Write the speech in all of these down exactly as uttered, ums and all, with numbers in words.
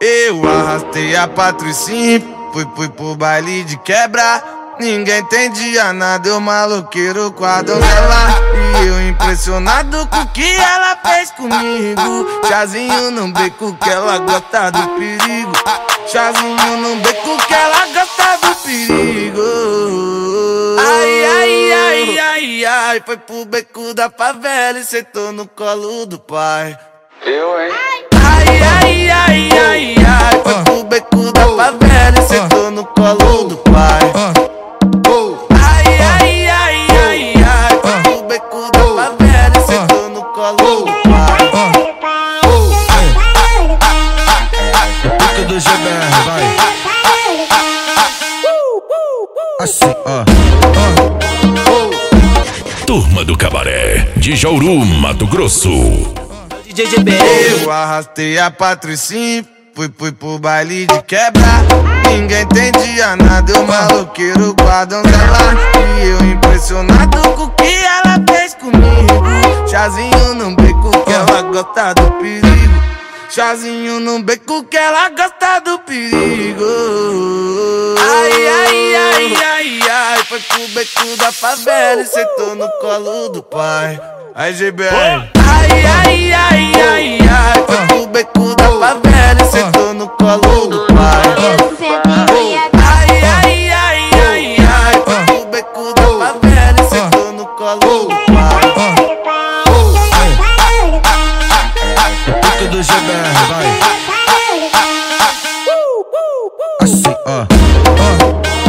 Eu arrastei a Patricinha, fui, fui pro baile de quebra. Ninguém entendia nada, eu maloqueiro com a donzela. E eu impressionado com o que ela fez comigo. Chazinho no beco que ela gosta do perigo. Chazinho no beco que ela gosta do perigo. Ai, ai, ai, ai, ai. Foi pro beco da favela e sentou no colo do pai. Eu, hein? Ai, ai, ai, ai, ai. Foi pro beco da favela e sentou no colo do pai. Ai, ai, ai, ai, ai. Foi pro beco da favela e sentou no colo do pai. Beco do G B R, vai. Assim, ó. Turma do Cabaré de Jauru, Mato Grosso. Eu arrastei a Patricinha, fui, fui pro baile de quebra. Ninguém entendia nada, eu maloqueiro com a donzela. E eu impressionado com o que ela fez comigo. Chazinho no beco que ela gosta do perigo. Chazinho no beco que ela gosta do perigo. Ai, ai, ai, ai, ai. Foi pro beco da favela e sentou no colo do pai. Aí, G B R. Ai, ai, ai, ai, ai. Foi pro beco da favela e sentou no colo do pai. Ai, ai, ai, ai, ai. Foi pro beco da favela e sentou no colo do pai. Beco do G B R, vai. Assim, ó.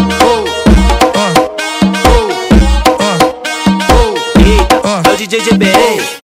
É o D J G B